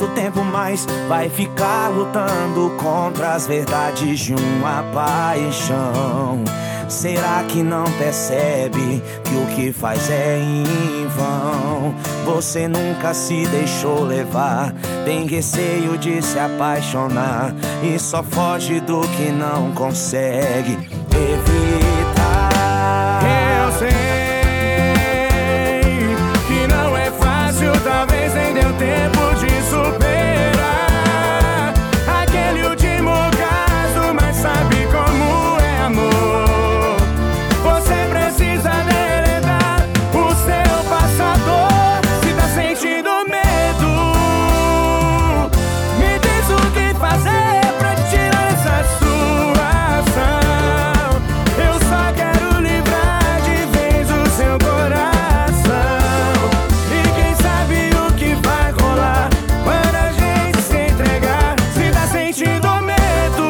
tempo mais vai ficar lutando contra as verdades de uma paixão? Será que não percebe que o que faz é em vão? Você nunca se deixou levar, tem receio de se apaixonar e só foge do que não consegue evitar. Eu sei que não é fácil, talvez nem deu tempo de superar aquele último caso, mas sabe como é amor. Você precisa deletar o seu passador. Se tá sentindo medo, me diz o que fazer pra tirar essa sua ação. Eu só quero livrar de vez o seu coração. E quem sabe o que vai rolar quando a gente se entregar. Se tá sentindo medo,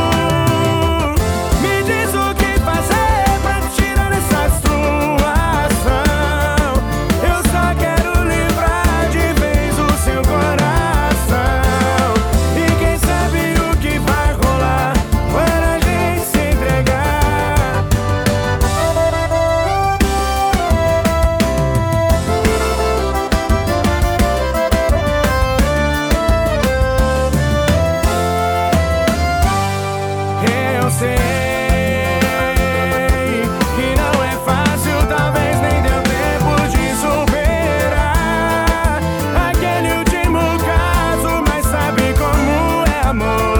me diz o que fazer pra tirar essa sua ação. Eu só quero livrar de vez o seu coração. E quem sabe o que vai rolar quando a gente se entregar. Eu sei que não é fácil, talvez nem deu tempo de superar aquele último caso, mas sabe como é amor.